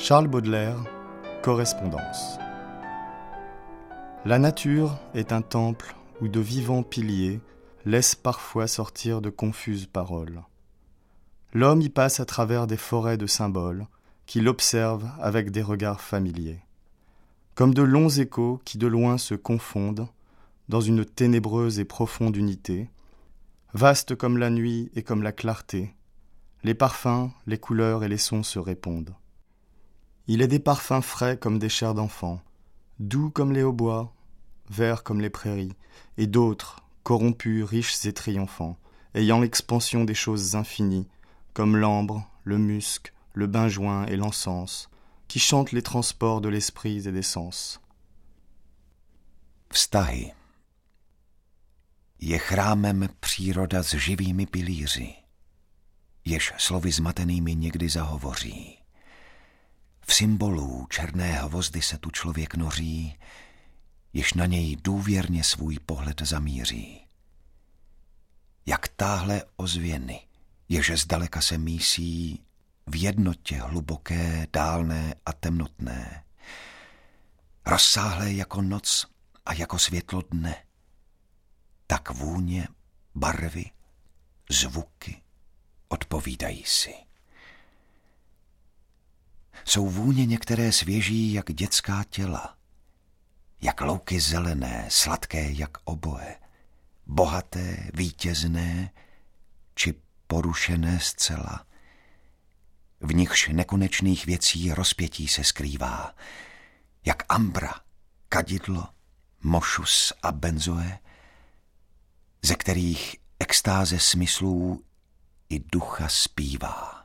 Charles Baudelaire, correspondance. La nature est un temple où de vivants piliers laissent parfois sortir de confuses paroles. L'homme y passe à travers des forêts de symboles qui l'observent avec des regards familiers, comme de longs échos qui de loin se confondent dans une ténébreuse et profonde unité, vaste comme la nuit et comme la clarté, les parfums, les couleurs et les sons se répondent. Il est des parfums frais comme des chairs d'enfants, doux comme les hautbois, verts comme les prairies, et d'autres, corrompus, riches et triomphants, ayant l'expansion des choses infinies, comme l'ambre, le musc, le benjoin et l'encens, qui chantent les transports de l'esprit et des sens. Vztahy. Je chrámem příroda s živými pilíři, jež slovy zmatenými někdy zahovoří. V symbolu černé hvozdy se tu člověk noří, jež na něj důvěrně svůj pohled zamíří. Jak táhle ozvěny, jež zdaleka se mísí v jednotě hluboké, dálné a temnotné, rozsáhlé jako noc a jako světlo dne, tak vůně, barvy, zvuky odpovídají si. Jsou vůně některé svěží jak dětská těla, jak louky zelené, sladké jak oboje, bohaté, vítězné či porušené zcela. V nichž nekonečných věcí rozpětí se skrývá, jak ambra, kadidlo, mošus a benzoe, ze kterých extáze smyslů i ducha zpívá.